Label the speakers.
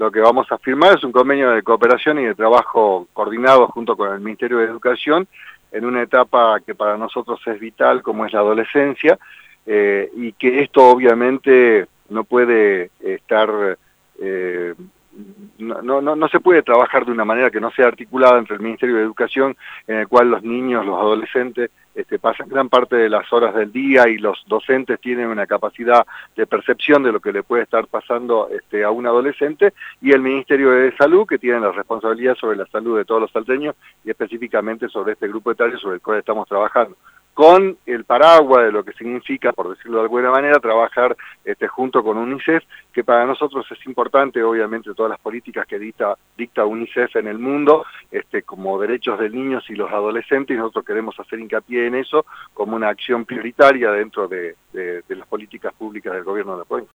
Speaker 1: lo que vamos a firmar es un convenio de cooperación y de trabajo coordinado junto con el Ministerio de Educación en una etapa que para nosotros es vital, como es la adolescencia, y que esto obviamente no puede estar... no se puede trabajar de una manera que no sea articulada entre el Ministerio de Educación, en el cual los niños, los adolescentes, pasan gran parte de las horas del día y los docentes tienen una capacidad de percepción de lo que le puede estar pasando a un adolescente, y el Ministerio de Salud, que tiene la responsabilidad sobre la salud de todos los salteños y específicamente sobre este grupo etario sobre el cual estamos trabajando, con el paraguas de lo que significa, por decirlo de alguna manera, trabajar junto con UNICEF, que para nosotros es importante, obviamente, todas las políticas que dicta UNICEF en el mundo, como derechos de niños y los adolescentes, y nosotros queremos hacer hincapié en eso como una acción prioritaria dentro de las políticas públicas del gobierno de la provincia.